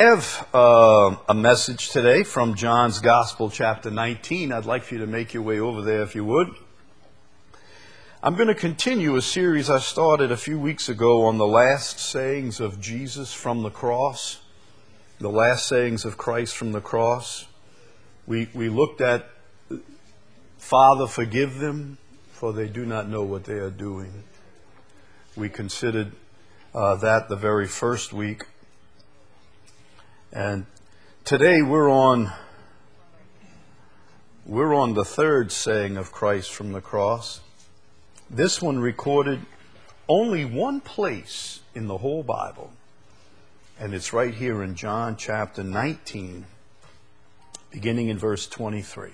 I have a message today from John's Gospel, chapter 19. I'd like for you to make your way over there if you would. I'm going to continue a series I started a few weeks ago on the last sayings of Jesus from the cross, the last sayings of Christ from the cross. We looked at, Father, forgive them, for they do not know what they are doing. We considered that the very first week. And today we're on the third saying of Christ from the cross. This one recorded only one place in the whole Bible. And it's right here in John chapter 19, beginning in verse 23.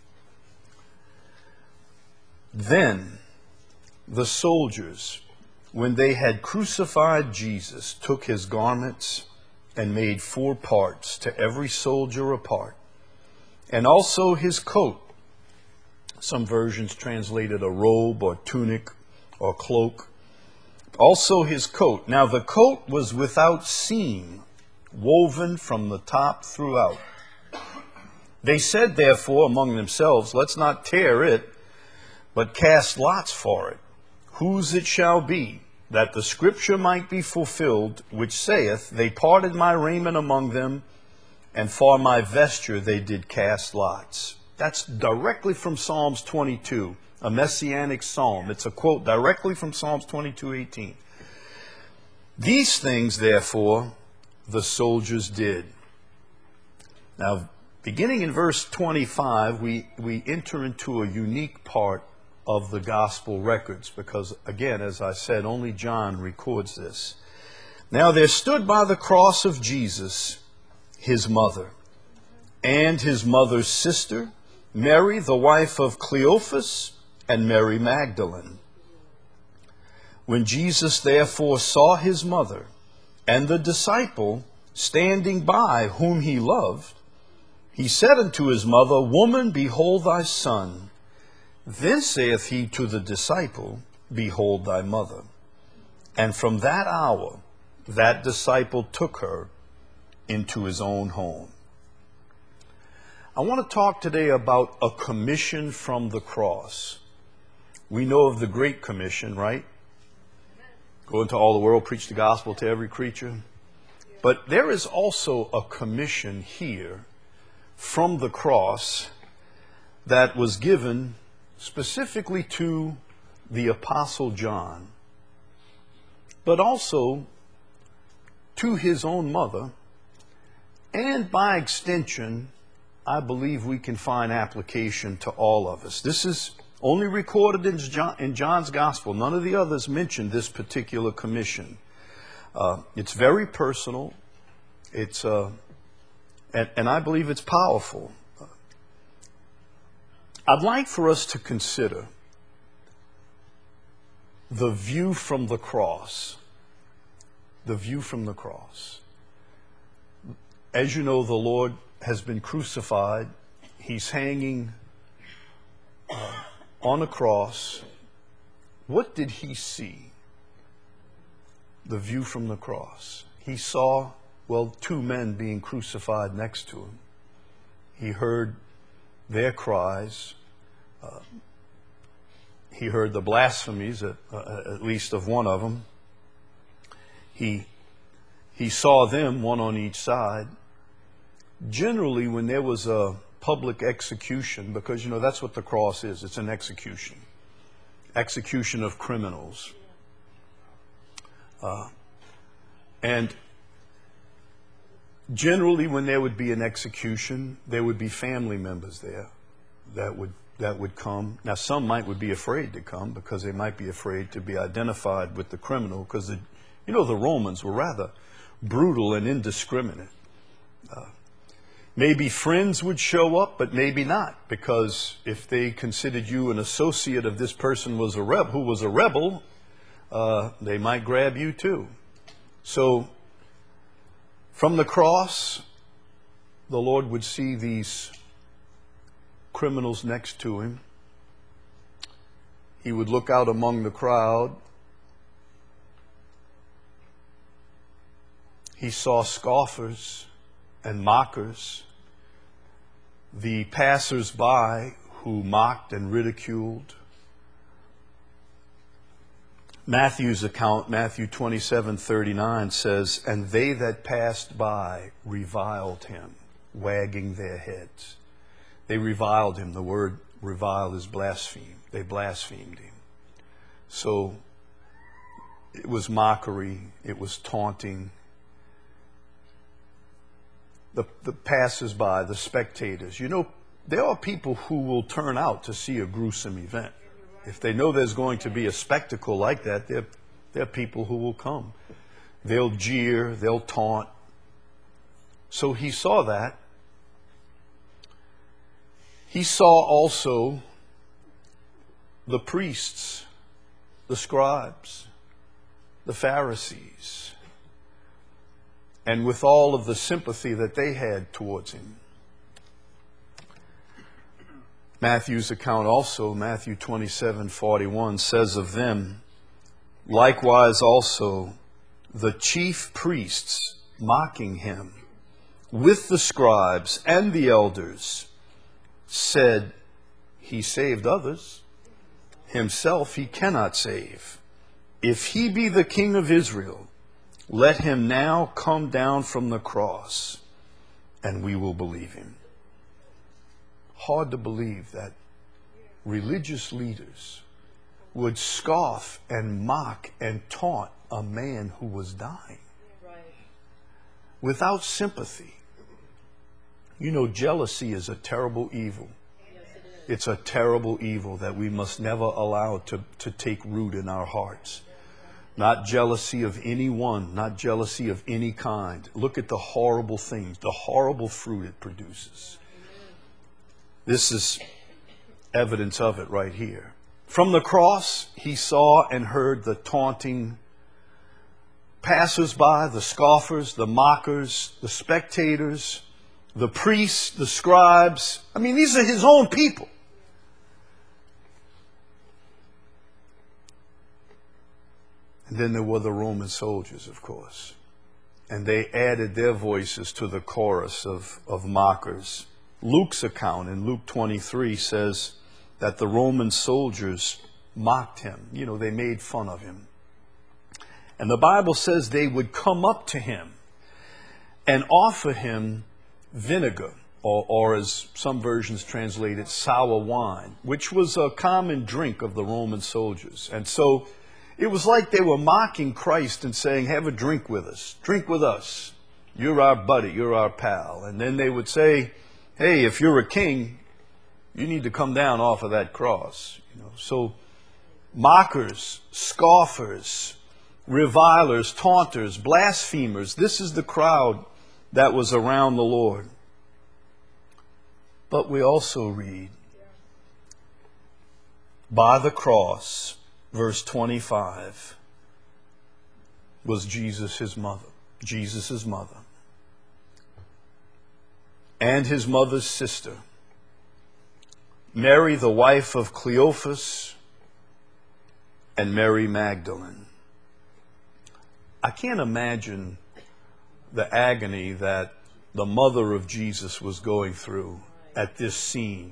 Then the soldiers, when they had crucified Jesus, took his garments and made 4 parts, to every soldier a part, and also his coat. Some versions translated a robe or tunic or cloak. Also his coat. Now the coat was without seam, woven from the top throughout. They said therefore among themselves, let's not tear it, but cast lots for it, whose it shall be, that the scripture might be fulfilled, which saith, they parted my raiment among them, and for my vesture they did cast lots. That's directly from Psalms 22, a messianic psalm. It's a quote directly from Psalms 22:18. These things, therefore, the soldiers did. Now, beginning in verse 25, we enter into a unique part of the gospel records, because again, as I said, only John records this. Now there stood by the cross of Jesus his mother, and his mother's sister, Mary, the wife of Cleophas, and Mary Magdalene. When Jesus therefore saw his mother and the disciple standing by whom he loved, he said unto his mother, Woman, behold thy son. Then saith he to the disciple, Behold thy mother. And from that hour, that disciple took her into his own home. I want to talk today about a commission from the cross. We know of the Great Commission, right? Go into all the world, preach the gospel to every creature. But there is also a commission here from the cross that was given specifically to the Apostle John, but also to his own mother, and by extension, I believe we can find application to all of us. This is only recorded in John's Gospel. None of the others mention this particular commission. It's very personal. It's and I believe it's powerful. I'd like for us to consider the view from the cross. The view from the cross. As you know, the Lord has been crucified. He's hanging on a cross. What did he see? The view from the cross. He saw, 2 men being crucified next to him. He heard their cries. He heard the blasphemies, at least of one of them. He saw them, one on each side. Generally, when there was a public execution, because, that's what the cross is. It's an execution. Execution of criminals. And generally, when there would be an execution, there would be family members there that would come. Now, some would be afraid to come because they might be afraid to be identified with the criminal, because the Romans were rather brutal and indiscriminate. Maybe friends would show up, but maybe not, because if they considered you an associate of this person who was a rebel, they might grab you too. So, from the cross, the Lord would see these criminals next to him. He would look out among the crowd. He saw scoffers. and mockers, the passers-by who mocked and ridiculed. Matthew's account, Matthew 27:39 says, "And they that passed by reviled him, wagging their heads." They reviled him. The word revile is blaspheme. They blasphemed him. So it was mockery. It was taunting. The passers-by, the spectators. You know, there are people who will turn out to see a gruesome event. If they know there's going to be a spectacle like that, there are people who will come. They'll jeer, they'll taunt. So he saw that. He saw also the priests, the scribes, the Pharisees, and with all of the sympathy that they had towards him. Matthew's account also, Matthew 27:41, says of them, "Likewise also the chief priests mocking him with the scribes and the elders said, He saved others, himself he cannot save. If he be the King of Israel, let him now come down from the cross, and we will believe him." Hard to believe that religious leaders would scoff and mock and taunt a man who was dying without sympathy. You know, jealousy is a terrible evil. It's a terrible evil that we must never allow to take root in our hearts. Not jealousy of anyone, not jealousy of any kind. Look at the horrible things, the horrible fruit it produces. This is evidence of it right here. From the cross, he saw and heard the taunting passers-by, the scoffers, the mockers, the spectators, the priests, the scribes. I mean, these are his own people. And then there were the Roman soldiers, of course. And they added their voices to the chorus of mockers. Luke's account in Luke 23 says that the Roman soldiers mocked him. You know, they made fun of him. And the Bible says they would come up to him and offer him vinegar, or as some versions translate it, sour wine, which was a common drink of the Roman soldiers. And so it was like they were mocking Christ and saying, "Have a drink with us. Drink with us. You're our buddy. You're our pal." And then they would say, "Hey, if you're a king, you need to come down off of that cross." You know, so mockers, scoffers, revilers, taunters, blasphemers. This is the crowd that was around the Lord. But we also read, by the cross, verse 25, was Jesus' mother. Jesus' mother. And his mother's sister, Mary, the wife of Cleophas, and Mary Magdalene. I can't imagine the agony that the mother of Jesus was going through at this scene.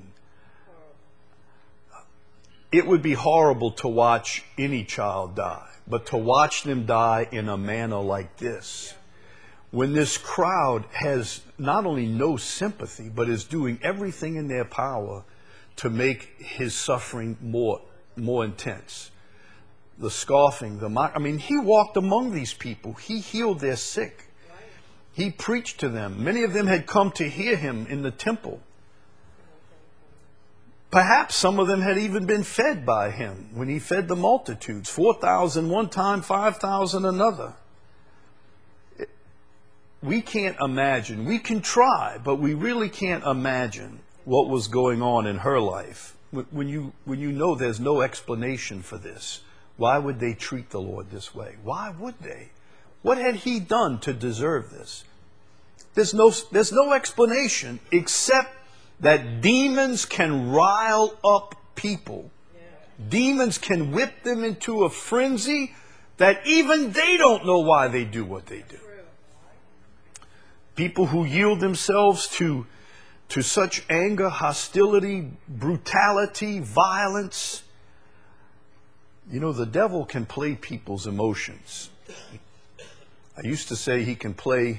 It would be horrible to watch any child die, but to watch them die in a manner like this, when this crowd has not only no sympathy, but is doing everything in their power to make his suffering more intense. The scoffing, I mean, he walked among these people. He healed their sick. He preached to them. Many of them had come to hear him in the temple. Perhaps some of them had even been fed by him when he fed the multitudes. 4,000 one time, 5,000 another. We can't imagine. We can try, but we really can't imagine what was going on in her life. When you know there's no explanation for this, why would they treat the Lord this way? Why would they? What had he done to deserve this? There's no explanation except that demons can rile up people. Demons can whip them into a frenzy that even they don't know why they do what they do. people who yield themselves to such anger, hostility, brutality, violence. You know, the devil can play people's emotions. I used to say he can play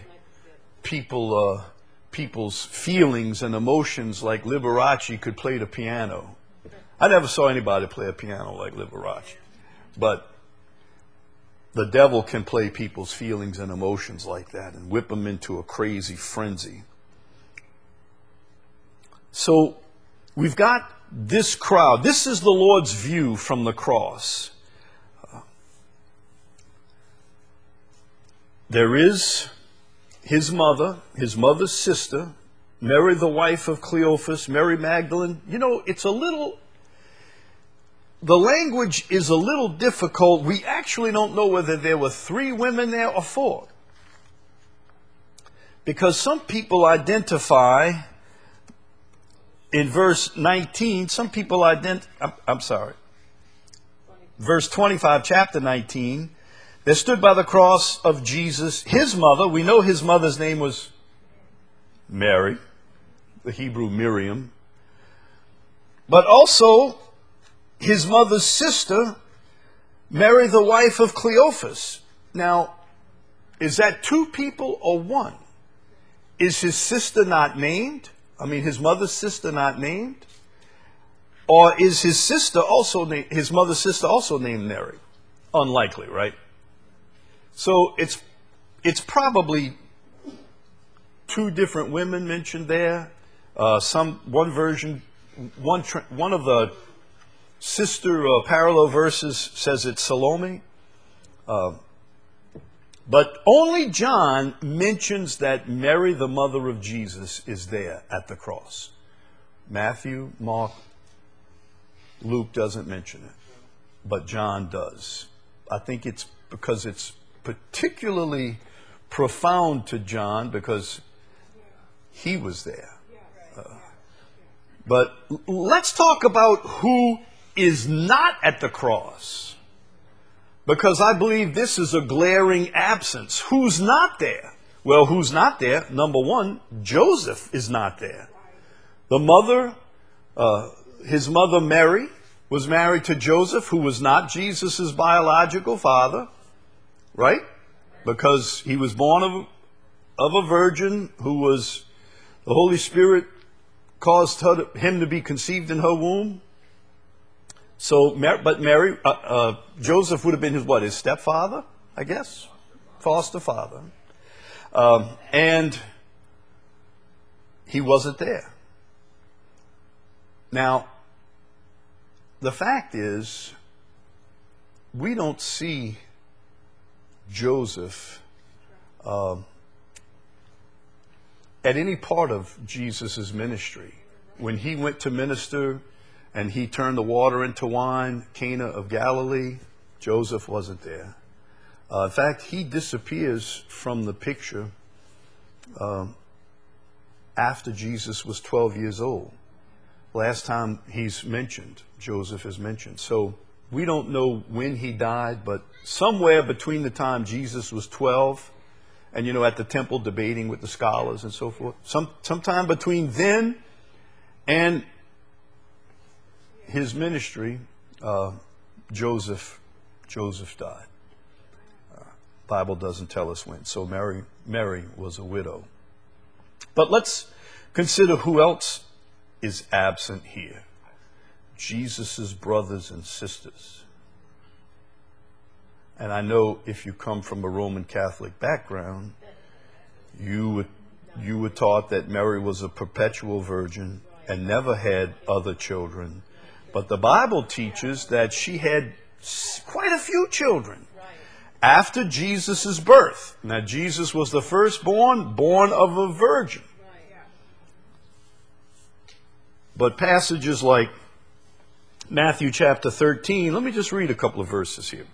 people's feelings and emotions like Liberace could play the piano. I never saw anybody play a piano like Liberace. But the devil can play people's feelings and emotions like that and whip them into a crazy frenzy. So we've got this crowd. This is the Lord's view from the cross. There is his mother's sister, Mary, the wife of Cleophas, Mary Magdalene. You know, the language is a little difficult. We actually don't know whether there were 3 women there or 4. Because some people identify in verse 19, verse 25, chapter 19, there stood by the cross of Jesus his mother. We know his mother's name was Mary, the Hebrew Miriam. But also his mother's sister, Mary, the wife of Cleophas. Now, is that 2 people or 1? Is his sister not named? I mean, his mother's sister not named? Or is his sister his mother's sister also named Mary? Unlikely, right? So it's probably 2 different women mentioned there. One of the sister parallel verses says it's Salome. But only John mentions that Mary, the mother of Jesus, is there at the cross. Matthew, Mark, Luke doesn't mention it, but John does. I think it's because it's particularly profound to John because he was there. But let's talk about who is not at the cross. Because I believe this is a glaring absence. Who's not there? Well, who's not there? Number 1, Joseph is not there. His mother Mary was married to Joseph, who was not Jesus' biological father, right? Because he was born of a virgin the Holy Spirit caused him to be conceived in her womb. So, but Joseph would have been his stepfather, I guess, foster father. And he wasn't there. Now, the fact is, we don't see Joseph at any part of Jesus' ministry. When he went to minister and he turned the water into wine, Cana of Galilee, Joseph wasn't there. In fact, he disappears from the picture after Jesus was 12 years old. Last time he's mentioned, Joseph is mentioned. So we don't know when he died, but somewhere between the time Jesus was 12 and, at the temple debating with the scholars and so forth, sometime between then and his ministry, Joseph died. Bible doesn't tell us when. So Mary was a widow. But let's consider who else is absent here. Jesus' brothers and sisters. And I know if you come from a Roman Catholic background, you were taught that Mary was a perpetual virgin and never had other children. But the Bible teaches that she had quite a few children after Jesus' birth. Now, Jesus was the firstborn, born of a virgin. But passages like Matthew chapter 13, let me just read a couple of verses here.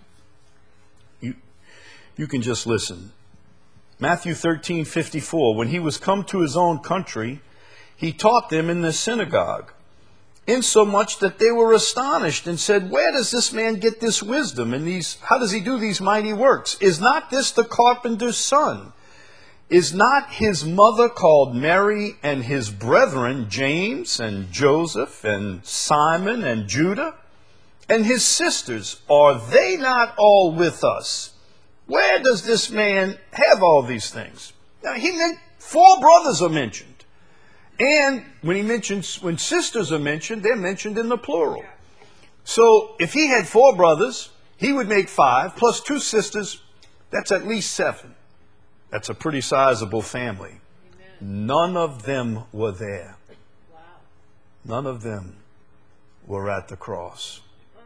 You can just listen. Matthew 13:54, when he was come to his own country, he taught them in the synagogue, insomuch that they were astonished and said, where does this man get this wisdom and how does he do these mighty works? Is not this the carpenter's son? Is not his mother called Mary, and his brethren James and Joseph and Simon and Judah? And his sisters, are they not all with us? Where does this man have all these things? Now, he meant 4 brothers are mentioned. And when sisters are mentioned, they're mentioned in the plural. So if he had 4 brothers, he would make 5, plus 2 sisters, that's at least 7. That's a pretty sizable family. Amen. None of them were there. Wow. None of them were at the cross.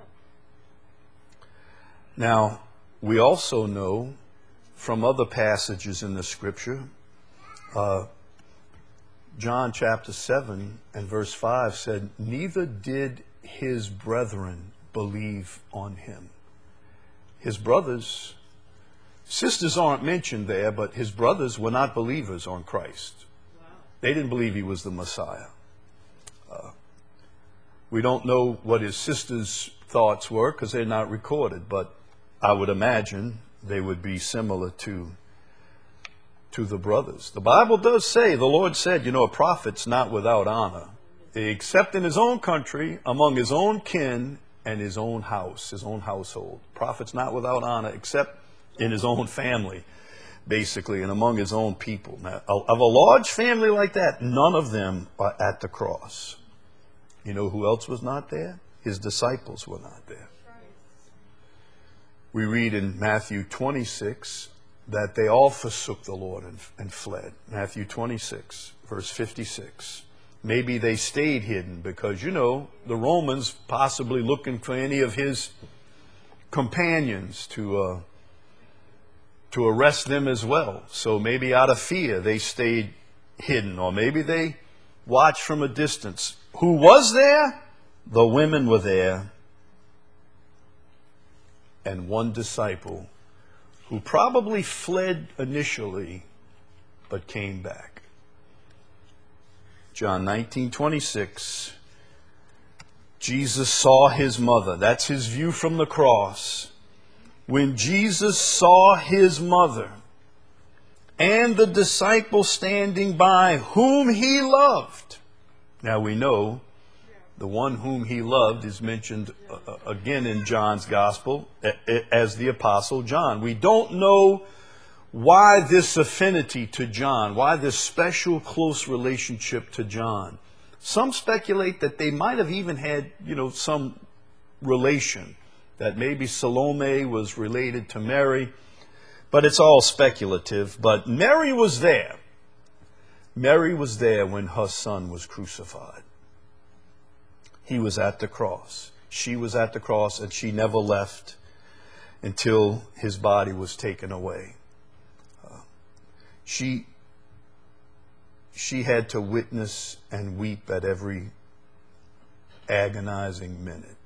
Now, we also know from other passages in the scripture, John chapter 7 and verse 5 said, neither did his brethren believe on him. His brothers, sisters aren't mentioned there, but his brothers were not believers on Christ. Wow. They didn't believe he was the Messiah. We don't know what his sisters' thoughts were because they're not recorded, but I would imagine they would be similar to the brothers. The Bible does say, the Lord said, a prophet's not without honor, except in his own country, among his own kin, and his own house, his own household. Prophet's not without honor, except in his own family, basically, and among his own people. Now, of a large family like that, none of them are at the cross. You know who else was not there? His disciples were not there. We read in Matthew 26 that they all forsook the Lord and fled. Matthew 26, verse 56. Maybe they stayed hidden because, the Romans possibly looking for any of his companions to arrest them as well. So maybe out of fear they stayed hidden, or maybe they watched from a distance. Who was there? The women were there, and one disciple who probably fled initially but came back. John 19:26. Jesus saw his mother. That's his view from the cross. When Jesus saw his mother and the disciple standing by whom he loved. Now we know the one whom he loved is mentioned again in John's gospel as the Apostle John. We don't know why this affinity to John, why this special close relationship to John. Some speculate that they might have even had, some relation, that maybe Salome was related to Mary, but it's all speculative. But Mary was there. Mary was there when her son was crucified. He was at the cross. She was at the cross, and she never left until his body was taken away. She had to witness and weep at every agonizing minute.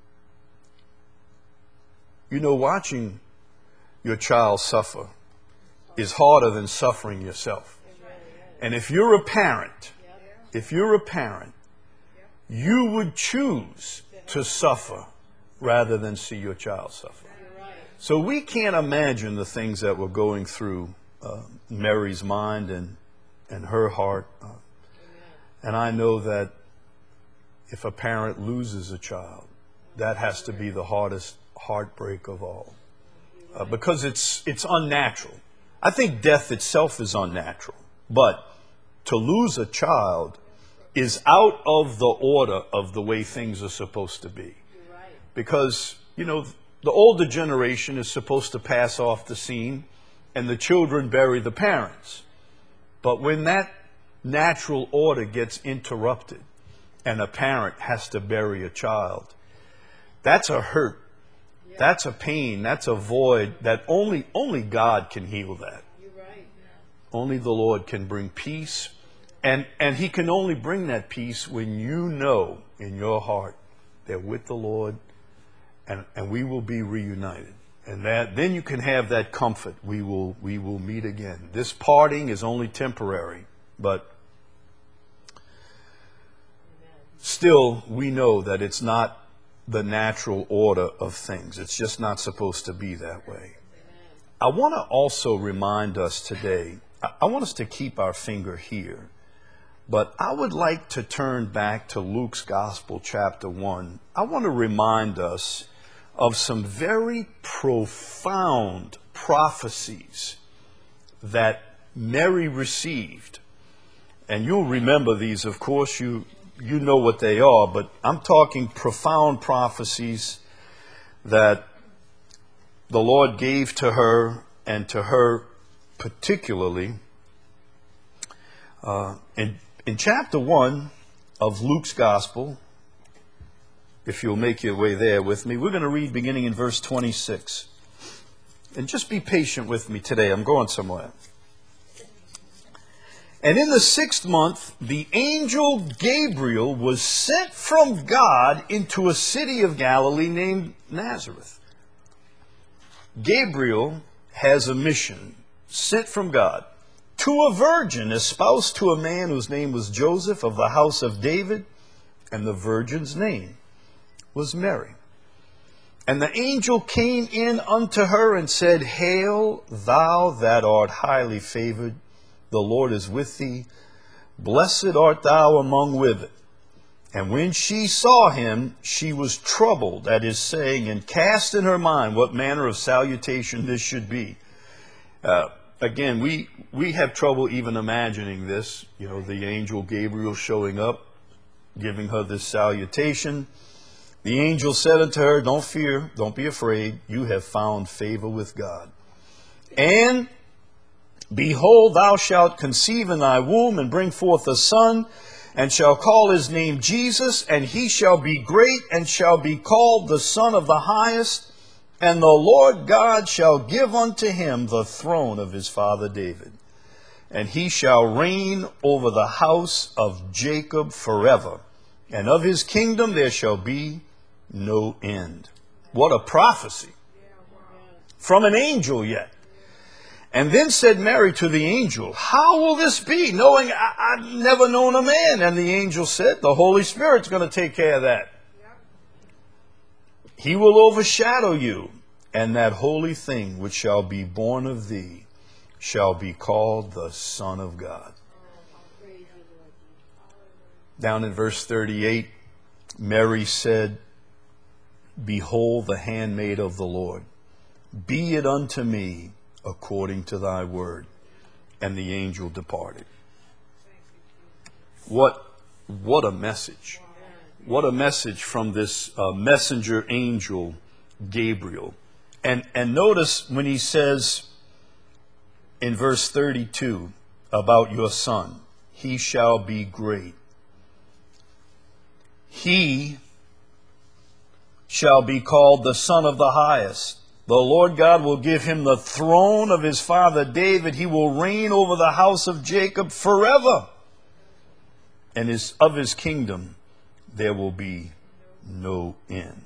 Watching your child suffer is harder than suffering yourself. And if you're a parent, you would choose to suffer rather than see your child suffer. So we can't imagine the things that were going through Mary's mind and her heart. And I know that if a parent loses a child, that has to be the hardest heartbreak of all. Because it's unnatural. I think death itself is unnatural. But to lose a child is out of the order of the way things are supposed to be. Because, the older generation is supposed to pass off the scene and the children bury the parents. But when that natural order gets interrupted and a parent has to bury a child, that's a hurt. That's a pain. That's a void that only God can heal that. Only the Lord can bring peace. And he can only bring that peace when you know in your heart they're with the Lord and we will be reunited. And then you can have that comfort. We will meet again. This parting is only temporary, but still we know that it's not the natural order of things. It's just not supposed to be that way. I want to also remind us today I want us to keep our finger here. But I would like to turn back to Luke's Gospel, chapter 1. I want to remind us of some very profound prophecies that Mary received. And you'll remember these, of course, you know what they are, but I'm talking profound prophecies that the Lord gave to her, and to her particularly. In chapter 1 of Luke's Gospel, if you'll make your way there with me, we're going to read beginning in verse 26. And just be patient with me today. I'm going somewhere. And in the 6th month, the angel Gabriel was sent from God into a city of Galilee named Nazareth. Gabriel has a mission sent from God to a virgin espoused to a man whose name was Joseph of the house of David, and the virgin's name was Mary. And the angel came in unto her and said, Hail, thou that art highly favored, the Lord is with thee. Blessed art thou among women. And when she saw him, she was troubled at his saying, and cast in her mind what manner of salutation this should be. Again, we have trouble even imagining this. You know, the angel Gabriel showing up, giving her this salutation. The angel said unto her, Don't fear, don't be afraid. You have found favor with God. And behold, thou shalt conceive in thy womb, and bring forth a son, and shall call his name Jesus, and he shall be great, and shall be called the Son of the Highest. And the Lord God shall give unto him the throne of his father David. And he shall reign over the house of Jacob forever. And of his kingdom there shall be no end. What a prophecy. From an angel yet. And then said Mary to the angel, How will this be, knowing I've never known a man? And the angel said, The Holy Spirit's going to take care of that. He will overshadow you, and that holy thing which shall be born of thee shall be called the Son of God. Down in verse 38, Mary said, Behold the handmaid of the Lord. Be it unto me according to thy word. And the angel departed. What a message. What a message from this messenger angel, Gabriel. And notice when he says in verse 32 about your son, he shall be great. He shall be called the Son of the Highest. The Lord God will give him the throne of his father David. He will reign over the house of Jacob forever. And of his kingdom there will be no end.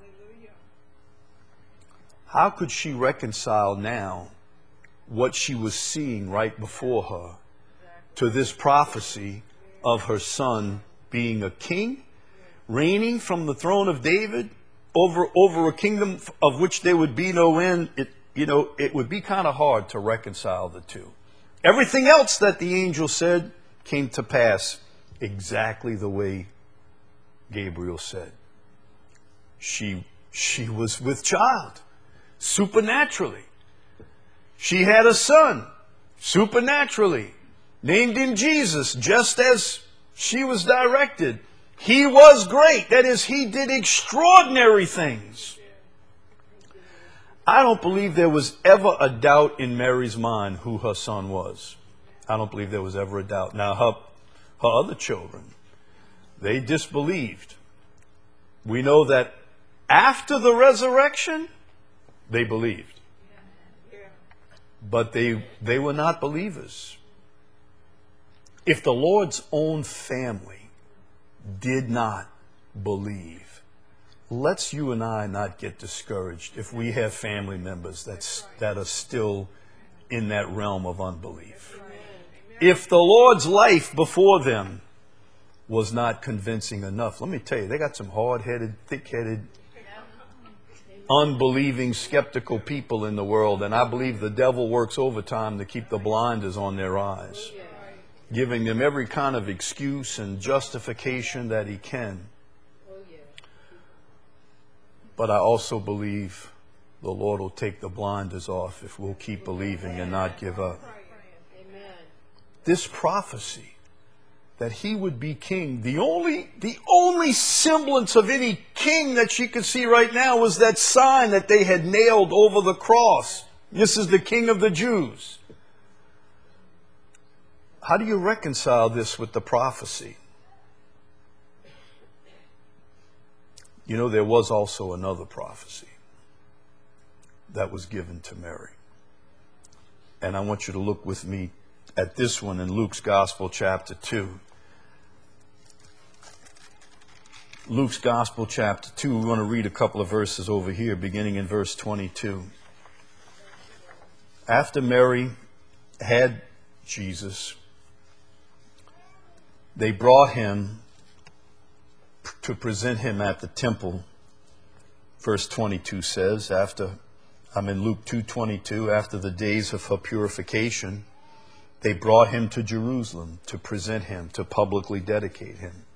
How could she reconcile now what she was seeing right before her to this prophecy of her son being a king, reigning from the throne of David over a kingdom of which there would be no end? It would be kind of hard to reconcile the two. Everything else that the angel said came to pass exactly the way Gabriel said. She was with child, supernaturally. She had a son, supernaturally, named him Jesus, just as she was directed. He was great. That is, he did extraordinary things. I don't believe there was ever a doubt in Mary's mind who her son was. I don't believe there was ever a doubt. Now, her other children, they disbelieved. We know that after the resurrection, they believed. But they were not believers. If the Lord's own family did not believe, let's you and I not get discouraged if we have family members that are still in that realm of unbelief. If the Lord's life before them was not convincing enough, let me tell you, they got some hard-headed, thick-headed unbelieving, skeptical people in the world. And I believe the devil works overtime to keep the blinders on their eyes, giving them every kind of excuse and justification that he can. But I also believe the Lord will take the blinders off if we'll keep believing and not give up. This prophecy that he would be king, the only semblance of any king that she could see right now was that sign that they had nailed over the cross. This is the King of the Jews. How do you reconcile this with the prophecy? You know, there was also another prophecy that was given to Mary. And I want you to look with me at this one in Luke's Gospel, chapter 2. Luke's Gospel, chapter 2. We want to read a couple of verses over here, beginning in verse 22. After Mary had Jesus, they brought him to present him at the temple. Verse 22 says, I'm in Luke 2:22, after the days of her purification, they brought him to Jerusalem to present him, to publicly dedicate him.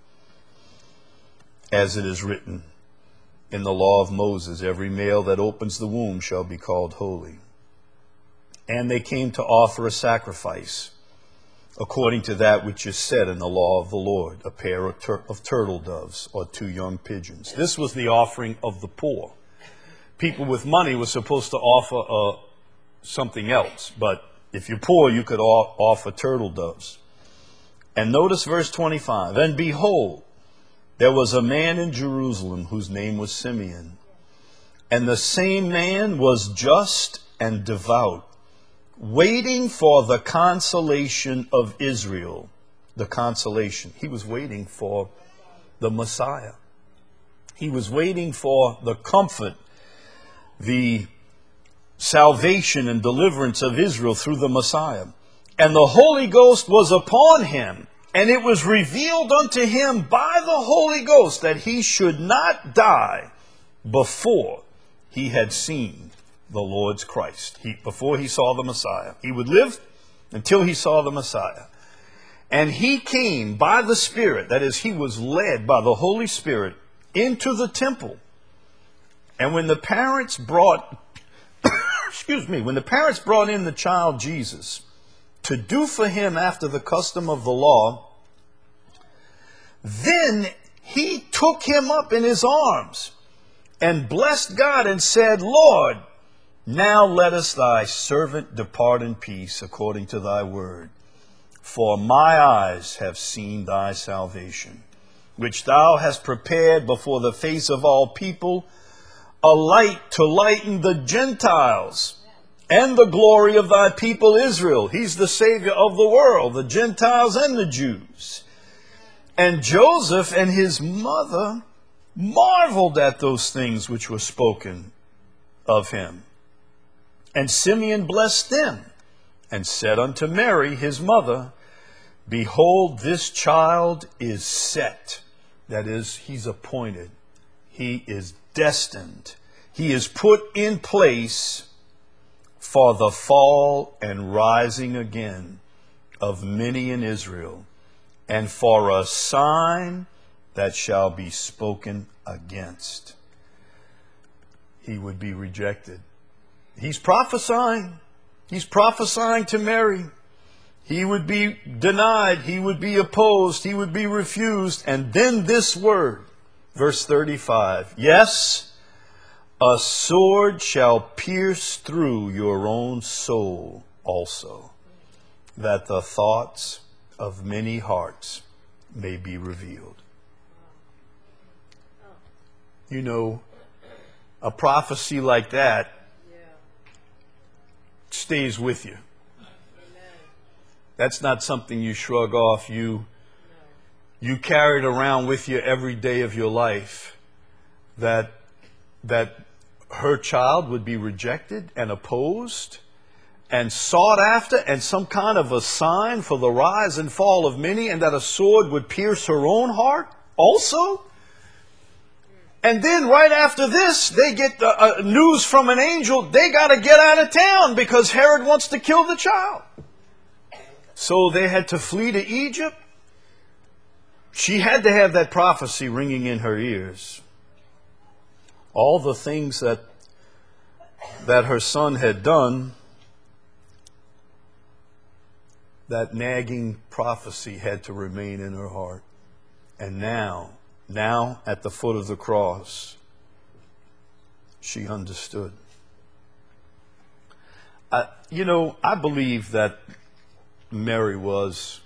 As it is written in the law of Moses, every male that opens the womb shall be called holy. And they came to offer a sacrifice, according to that which is said in the law of the Lord, a pair of turtle doves or 2 young pigeons. This was the offering of the poor. People with money were supposed to offer something else, but if you're poor, you could offer turtle doves. And notice verse 25. And behold, there was a man in Jerusalem whose name was Simeon. And the same man was just and devout, waiting for the consolation of Israel. The consolation. He was waiting for the Messiah. He was waiting for the comfort, the salvation and deliverance of Israel through the Messiah. And the Holy Ghost was upon him, and it was revealed unto him by the Holy Ghost that he should not die before he had seen the Lord's Christ. Before he saw the Messiah. He would live until he saw the Messiah. And he came by the Spirit, that is, he was led by the Holy Spirit into the temple. And when the parents brought when the parents brought in the child Jesus to do for him after the custom of the law, then he took him up in his arms and blessed God and said, Lord, now lettest thy servant depart in peace according to thy word. For my eyes have seen thy salvation, which thou hast prepared before the face of all people, a light to lighten the Gentiles and the glory of thy people Israel. He's the Savior of the world, the Gentiles and the Jews. And Joseph and his mother marveled at those things which were spoken of him. And Simeon blessed them and said unto Mary, his mother, behold, this child is set. That is, he's appointed. He is destined. He is put in place for the fall and rising again of many in Israel, and for a sign that shall be spoken against. He would be rejected. He's prophesying. He's prophesying to Mary. He would be denied. He would be opposed. He would be refused. And then this word, verse 35, yes, a sword shall pierce through your own soul also, that the thoughts of many hearts may be revealed. You know, a prophecy like that stays with you. That's not something you shrug off. You carry it around with you every day of your life, that her child would be rejected and opposed and sought after, and some kind of a sign for the rise and fall of many, and that a sword would pierce her own heart also. And then right after this, they get news from an angel. They got to get out of town because Herod wants to kill the child. So they had to flee to Egypt. She had to have that prophecy ringing in her ears. All the things that her son had done, that nagging prophecy had to remain in her heart. And now at the foot of the cross, she understood. I believe that Mary was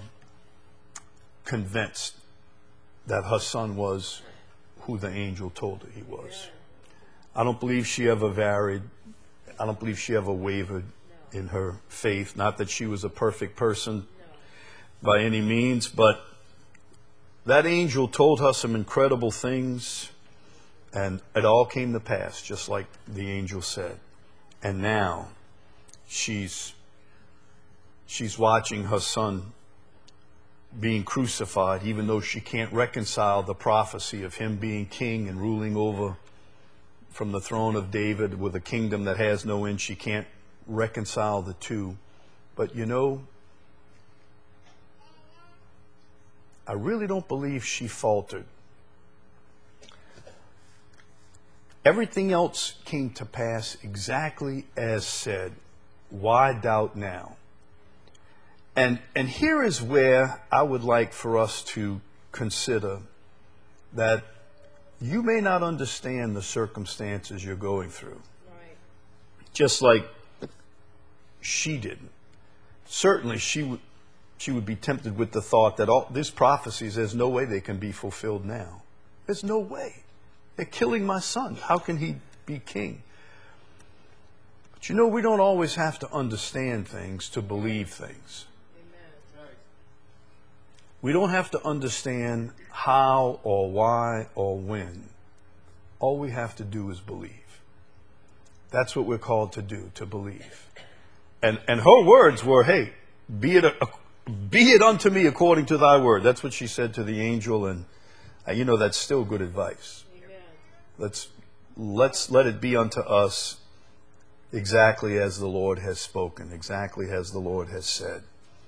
convinced that her son was who the angel told her he was. I don't believe she ever varied. I don't believe she ever wavered in her faith. Not that she was a perfect person by any means, but that angel told her some incredible things, and it all came to pass, just like the angel said. And now she's watching her son being crucified, even though she can't reconcile the prophecy of him being king and ruling over from the throne of David with a kingdom that has no end. She can't reconcile the two. But I really don't believe she faltered. Everything else came to pass exactly as said. Why doubt now? And here is where I would like for us to consider that you may not understand the circumstances you're going through. Right. Just like she didn't. Certainly she would be tempted with the thought that all these prophecies, there's no way they can be fulfilled now. There's no way. They're killing my son. How can he be king? But we don't always have to understand things to believe things. We don't have to understand how or why or when. All we have to do is believe. That's what we're called to do, to believe. And her words were, hey, be it unto me according to thy word. That's what she said to the angel, and that's still good advice. Amen. Let's let it be unto us exactly as the Lord has spoken, exactly as the Lord has said.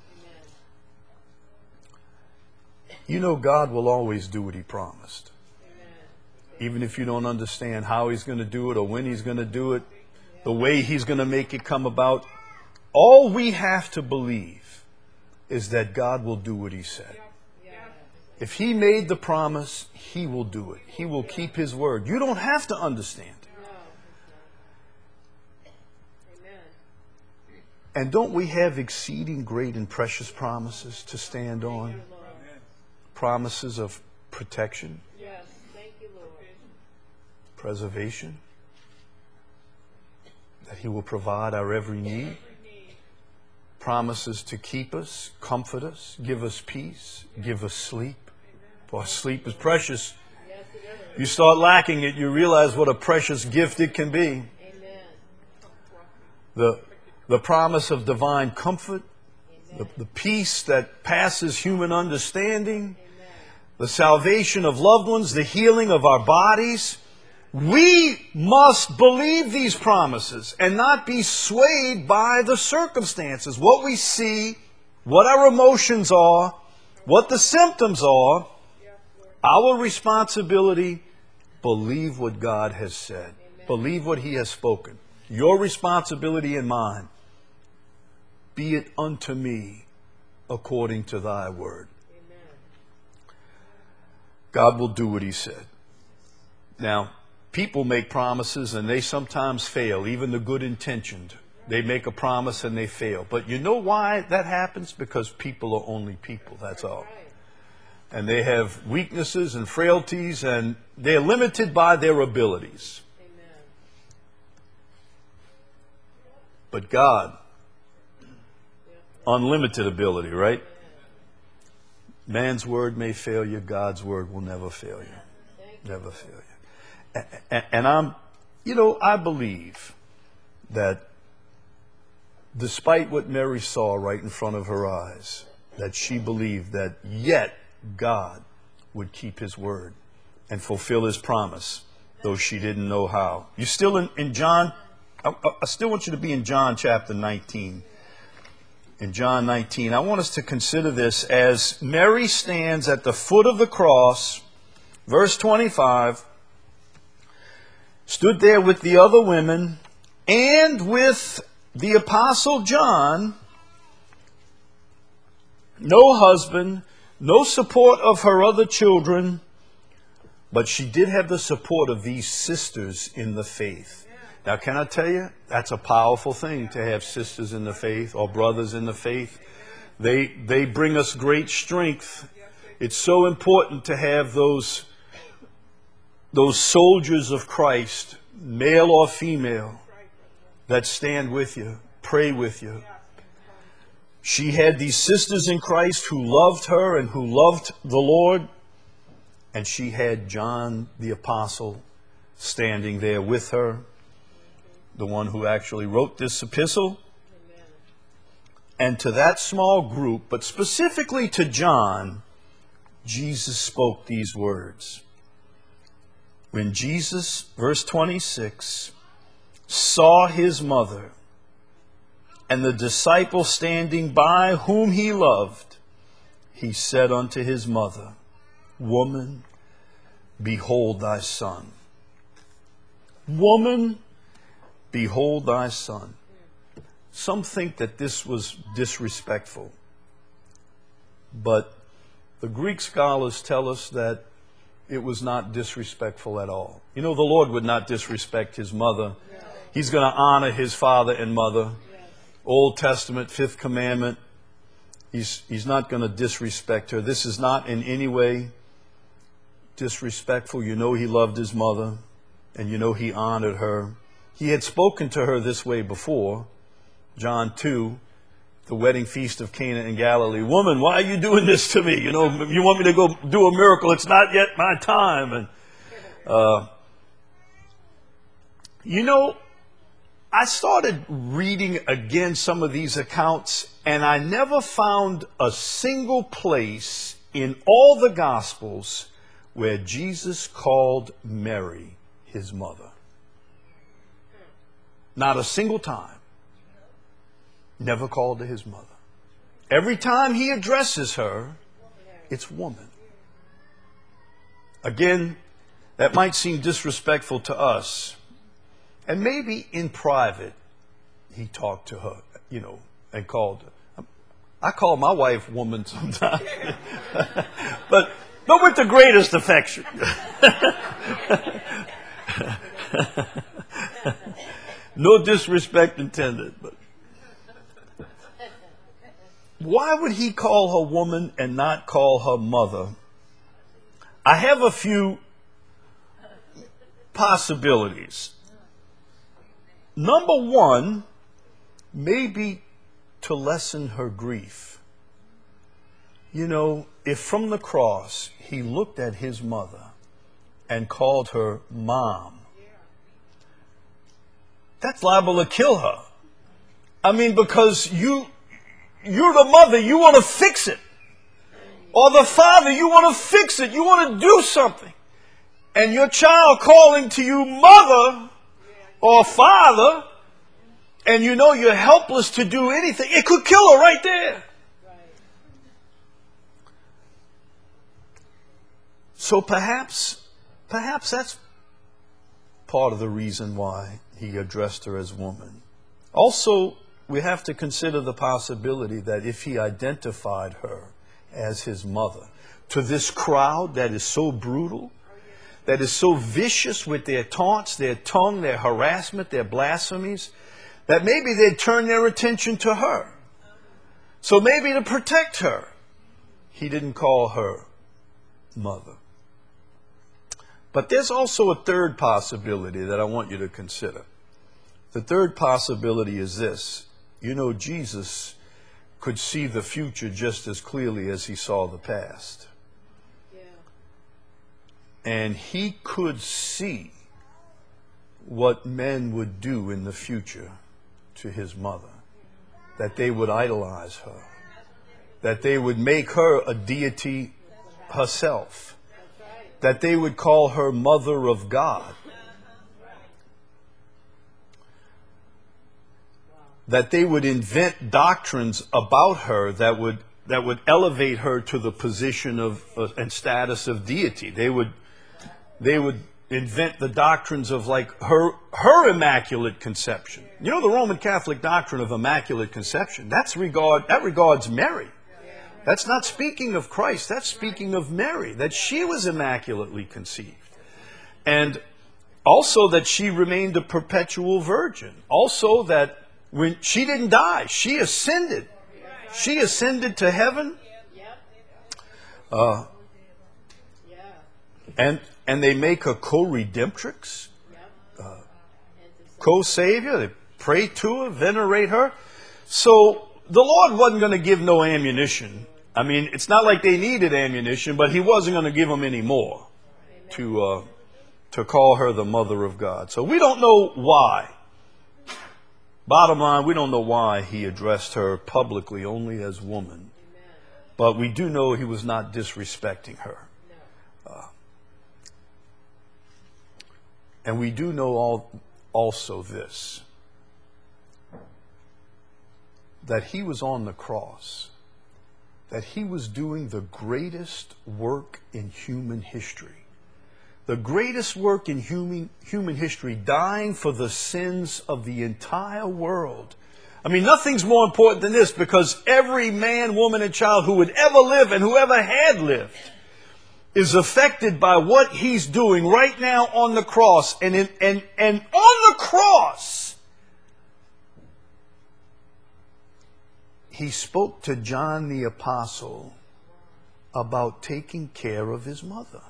God will always do what he promised. Even if you don't understand how he's going to do it or when he's going to do it, the way he's going to make it come about, all we have to believe is that God will do what he said. If he made the promise, he will do it. He will keep his word. You don't have to understand it. And don't we have exceeding great and precious promises to stand on? Promises of protection, yes, thank you, Lord. Preservation, that he will provide our every need, promises to keep us, comfort us, give us peace, give us sleep. For sleep is precious. You start lacking it, you realize what a precious gift it can be. The promise of divine comfort, the peace that passes human understanding, the salvation of loved ones, the healing of our bodies. We must believe these promises and not be swayed by the circumstances, what we see, what our emotions are, what the symptoms are. Our responsibility, believe what God has said. Believe what he has spoken. Your responsibility and mine, be it unto me according to thy word. God will do what he said. Now, people make promises and they sometimes fail, even the good intentioned. They make a promise and they fail. But you know why that happens? Because people are only people, that's all. And they have weaknesses and frailties, and they're limited by their abilities. But God, unlimited ability, right? Man's word may fail you, God's word will never fail you. Never fail you. And I believe that despite what Mary saw right in front of her eyes, that she believed that yet God would keep his word. and fulfill his promise, though she didn't know how. You still in John? I still want you to be in John chapter 19. In John 19, I want us to consider this as Mary stands at the foot of the cross, verse 25, stood there with the other women and with the Apostle John, no husband, no support of her other children, but she did have the support of these sisters in the faith. Now, can I tell you, that's a powerful thing to have sisters in the faith or brothers in the faith. They bring us great strength. It's so important to have those soldiers of Christ, male or female, that stand with you, pray with you. She had these sisters in Christ who loved her and who loved the Lord. And she had John the Apostle standing there with her, the one who actually wrote this epistle. And to that small group, but specifically to John, Jesus spoke these words. When Jesus, verse 26, saw his mother and the disciple standing by whom he loved, he said unto his mother, Woman, behold thy son. Woman, behold thy son. Some think that this was disrespectful, but the Greek scholars tell us that it was not disrespectful at all. You know, the Lord would not disrespect his mother. He's going to honor his father and mother. Old Testament, fifth commandment. He's not going to disrespect her. This is not in any way disrespectful. You know he loved his mother, and you know he honored her. He had spoken to her this way before. John 2, the wedding feast of Cana in Galilee. Woman, why are you doing this to me? You know, you want me to go do a miracle. It's not yet my time. And, you know, I started reading again some of these accounts, and I never found a single place in all the Gospels where Jesus called Mary his mother. Not a single time. Never called her his mother. Every time he addresses her, it's woman. Again, that might seem disrespectful to us. And maybe in private, he talked to her, you know, and called her. I call my wife woman sometimes. but with the greatest affection. No disrespect intended. But why would he call her woman and not call her mother? I have a few possibilities. Number one, maybe to lessen her grief. You know, if from the cross he looked at his mother and called her mom, that's liable to kill her. I mean, because you're the mother, you want to fix it. Or the father, you want to fix it. You want to do something. And your child calling to you mother or father, and you know you're helpless to do anything, it could kill her right there. So perhaps that's part of the reason why he addressed her as woman. Also, we have to consider the possibility that if he identified her as his mother, to this crowd that is so brutal, that is so vicious with their taunts, their tongue, their harassment, their blasphemies, that maybe they'd turn their attention to her. So maybe to protect her, he didn't call her mother. But there's also a third possibility that I want you to consider. The third possibility is this. You know, Jesus could see the future just as clearly as he saw the past. Yeah. And he could see what men would do in the future to his mother. That they would idolize her. That they would make her a deity herself. that they would call her Mother of God. That they would invent doctrines about her that would elevate her to the position of and status of deity. They would invent the doctrines of like her immaculate conception. You know the Roman Catholic doctrine of immaculate conception. That regards Mary. That's not speaking of Christ. That's speaking of Mary. That she was immaculately conceived, and also that she remained a perpetual virgin. Also that when she didn't die, she ascended. She ascended to heaven. And they make her co-redemptrix, co-savior. They pray to her, venerate her. So the Lord wasn't going to give no ammunition. I mean, it's not like they needed ammunition, but he wasn't going to give them any more to call her the Mother of God. So we don't know why. Bottom line, we don't know why he addressed her publicly only as woman. But we do know he was not disrespecting her. And we do know also this, that he was on the cross, that he was doing the greatest work in human history. The greatest work in human history, dying for the sins of the entire world. I mean, nothing's more important than this, because every man, woman, and child who would ever live and whoever had lived is affected by what he's doing right now on the cross. And on the cross, he spoke to John the Apostle about taking care of his mother.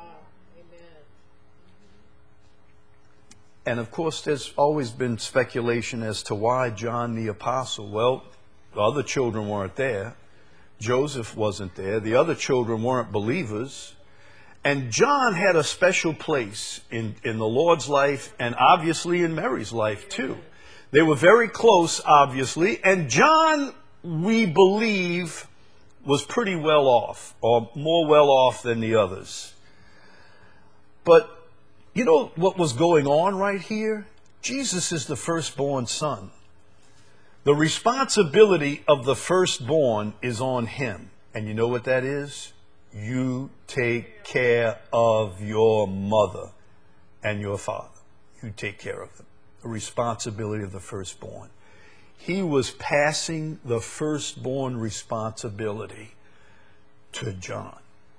And of course, there's always been speculation as to why John the Apostle. Well, the other children weren't there. Joseph wasn't there. The other children weren't believers. And John had a special place in the Lord's life, and obviously in Mary's life too. They were very close, obviously. And John, we believe, was pretty well off, or more well off than the others. But you know what was going on right here? Jesus is the firstborn son. The responsibility of the firstborn is on him. And you know what that is? You take care of your mother and your father. You take care of them. The responsibility of the firstborn. He was passing the firstborn responsibility to John.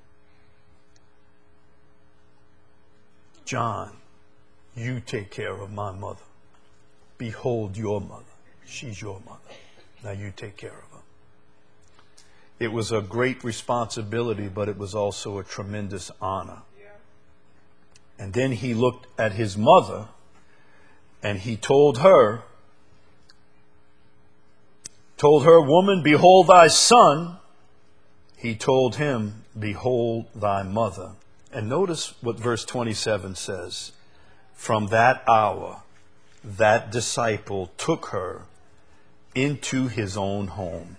John, you take care of my mother. Behold your mother. She's your mother. Now you take care of her. It was a great responsibility, but it was also a tremendous honor. And then he looked at his mother and he told her, woman, behold thy son. He told him, behold thy mother. And notice what verse 27 says. From that hour, that disciple took her into his own home.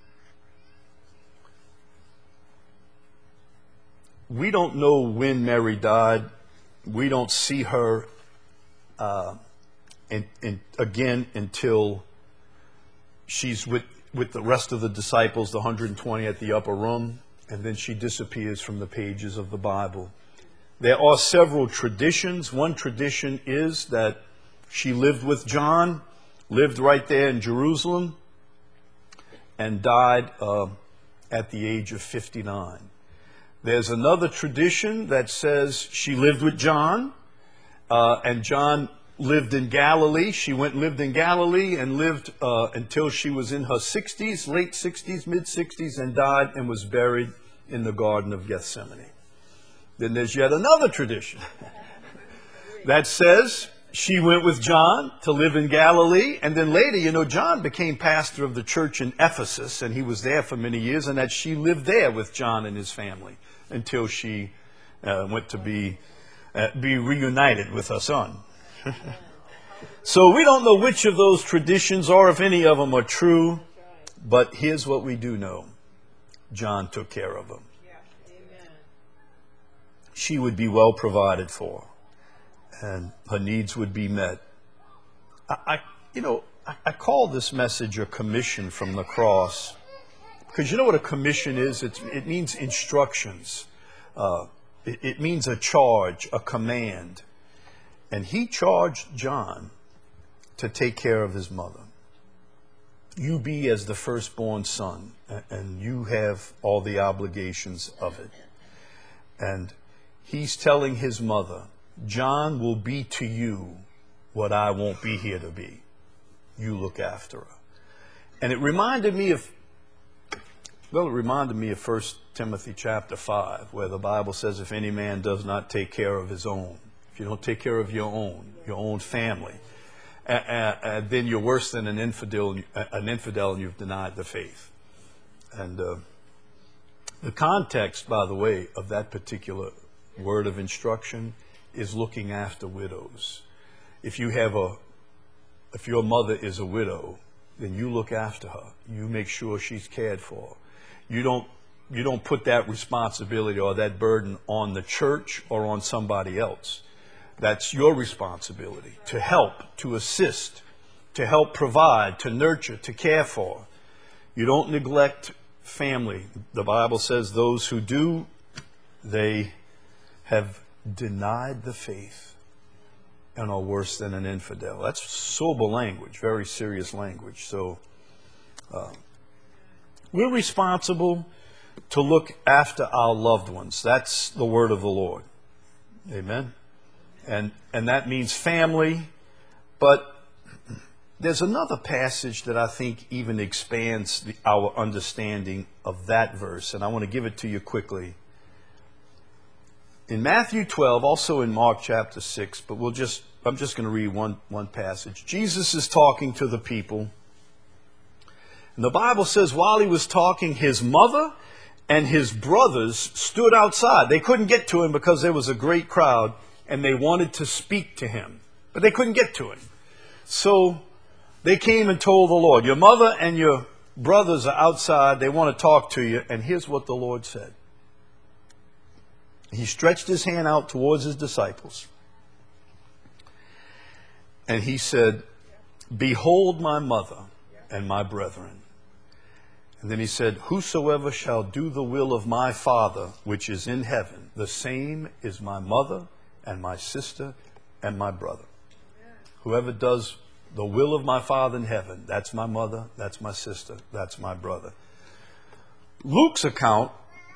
We don't know when Mary died. We don't see her again until she's with the rest of the disciples, the 120 at the upper room. And then she disappears from the pages of the Bible. There are several traditions. One tradition is that she lived with John, lived right there in Jerusalem, and died at the age of 59. There's another tradition that says she lived with John, and John lived in Galilee. She went and lived in Galilee and lived until she was in her 60s, late 60s, mid 60s, and died and was buried in the Garden of Gethsemane. Then there's yet another tradition that says she went with John to live in Galilee, and then later, John became pastor of the church in Ephesus, and he was there for many years, and that she lived there with John and his family until she went to be reunited with her son. So we don't know which of those traditions or if any of them are true, but here's what we do know. John took care of them. she would be well provided for and her needs would be met. I call this message a commission from the cross, because you know what a commission is? It means instructions. It means a charge, a command. And he charged John to take care of his mother. You be as the firstborn son, and you have all the obligations of it. And he's telling his mother, John will be to you what I won't be here to be. You look after her. And it reminded me of 1 Timothy chapter 5, where the Bible says, if any man does not take care of his own, if you don't take care of your own family, then you're worse than an infidel, and you've denied the faith. And the context, by the way, of that particular word of instruction is looking after widows. If your mother is a widow, then you look after her. You make sure she's cared for. You don't put that responsibility or that burden on the church or on somebody else. That's your responsibility to help, to assist, to help provide, to nurture, to care for. You don't neglect family. The Bible says those who do, they have denied the faith and are worse than an infidel. That's sober language, very serious language. So we're responsible to look after our loved ones. That's the word of the Lord. Amen. And that means family. But there's another passage that I think even expands our understanding of that verse. And I want to give it to you quickly. In Matthew 12, also in Mark chapter 6, but I'm just going to read one passage. Jesus is talking to the people. And the Bible says while he was talking, his mother and his brothers stood outside. They couldn't get to him because there was a great crowd and they wanted to speak to him, but they couldn't get to him. So they came and told the Lord, your mother and your brothers are outside. They want to talk to you. And here's what the Lord said. He stretched his hand out towards his disciples. And he said, behold my mother and my brethren. And then he said, whosoever shall do the will of my Father, which is in heaven, the same is my mother and my sister and my brother. Whoever does the will of my Father in heaven, that's my mother, that's my sister, that's my brother. Luke's account,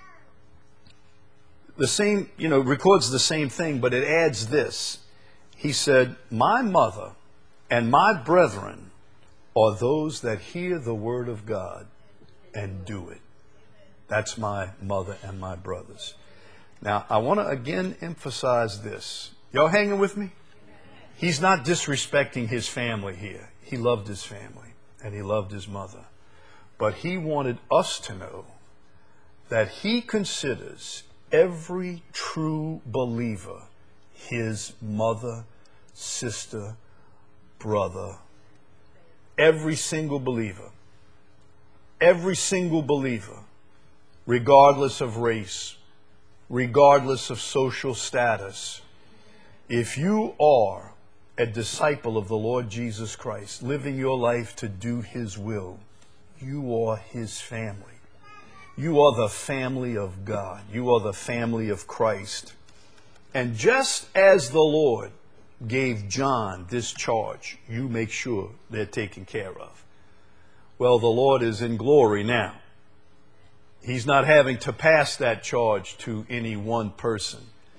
records the same thing, but it adds this. He said, my mother and my brethren are those that hear the word of God and do it. That's my mother and my brothers. Now, I want to again emphasize this. Y'all hanging with me? He's not disrespecting his family here. He loved his family and he loved his mother. But he wanted us to know that he considers every true believer his mother, sister, brother. Every single believer. Every single believer, regardless of race, regardless of social status. If you are a disciple of the Lord Jesus Christ, living your life to do his will, you are his family. You are the family of God. You are the family of Christ. And just as the Lord gave John this charge, you make sure they're taken care of. Well, the Lord is in glory now. He's not having to pass that charge to any one person.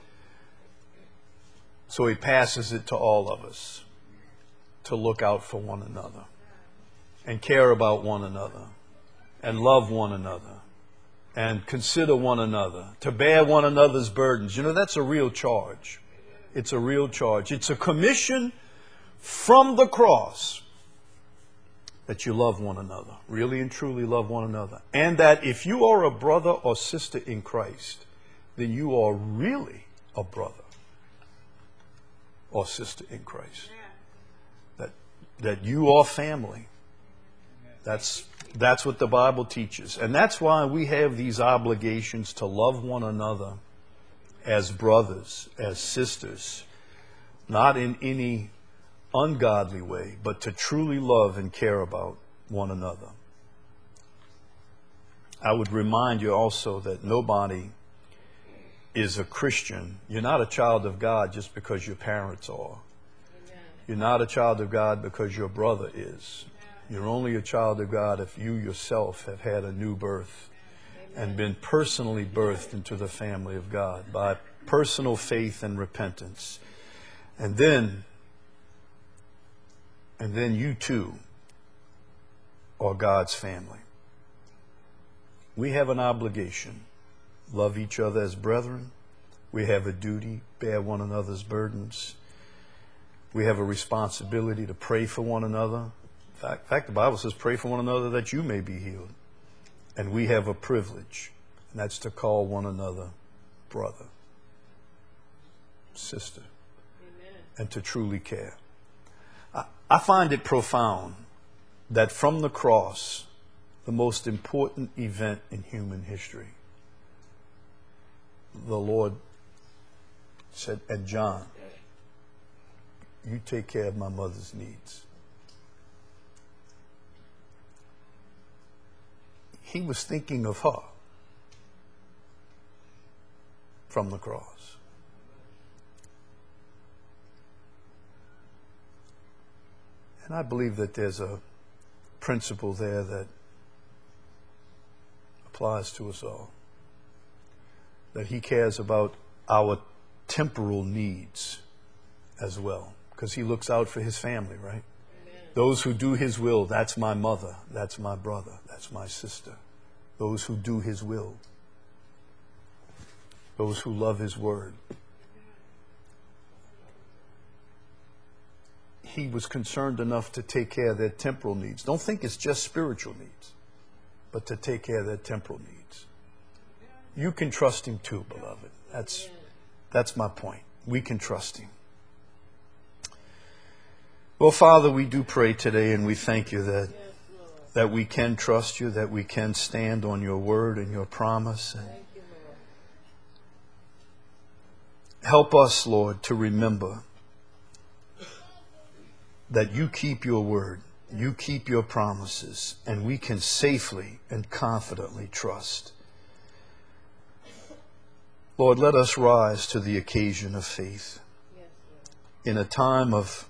So he passes it to all of us to look out for one another and care about one another and love one another and consider one another, to bear one another's burdens. That's a real charge. It's a real charge. It's a commission from the cross that you love one another, really and truly love one another. And that if you are a brother or sister in Christ, then you are really a brother or sister in Christ. That you are family. That's what the Bible teaches. And that's why we have these obligations to love one another as brothers, as sisters, not in any ungodly way, but to truly love and care about one another. I would remind you also that nobody is a Christian. You're not a child of God just because your parents are. You're not a child of God because your brother is. You're only a child of God if you yourself have had a new birth and been personally birthed into the family of God by personal faith and repentance. And then you too are God's family. We have an obligation. Love each other as brethren. We have a duty, bear one another's burdens. We have a responsibility to pray for one another. In fact, the Bible says, pray for one another that you may be healed. And we have a privilege, and that's to call one another brother, sister, amen, and to truly care. I find it profound that from the cross, the most important event in human history, the Lord said, and John, you take care of my mother's needs. He was thinking of her from the cross. And I believe that there's a principle there that applies to us all. That he cares about our temporal needs as well. Because he looks out for his family, right? Amen. Those who do his will, that's my mother, that's my brother, that's my sister. Those who do his will. Those who love his word. He was concerned enough to take care of their temporal needs. Don't think it's just spiritual needs, but to take care of their temporal needs. You can trust him too, beloved. That's my point. We can trust him. Well, Father, we do pray today, and we thank you that we can trust you, that we can stand on your word and your promise. And help us, Lord, to remember that you keep your word, you keep your promises, and we can safely and confidently trust. Lord, let us rise to the occasion of faith in a time of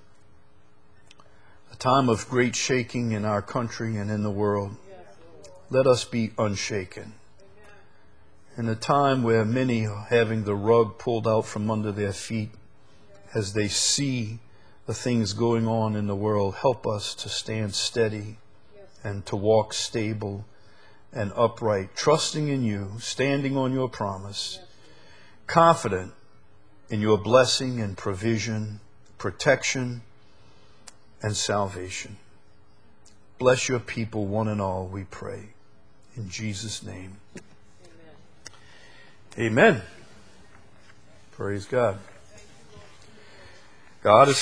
great shaking in our country and in the world. Let us be unshaken. In a time where many are having the rug pulled out from under their feet as they see the things going on in the world, help us to stand steady and to walk stable and upright, trusting in you, standing on your promise, confident in your blessing and provision, protection, and salvation. Bless your people, one and all, we pray. In Jesus' name. Amen. Praise God. God is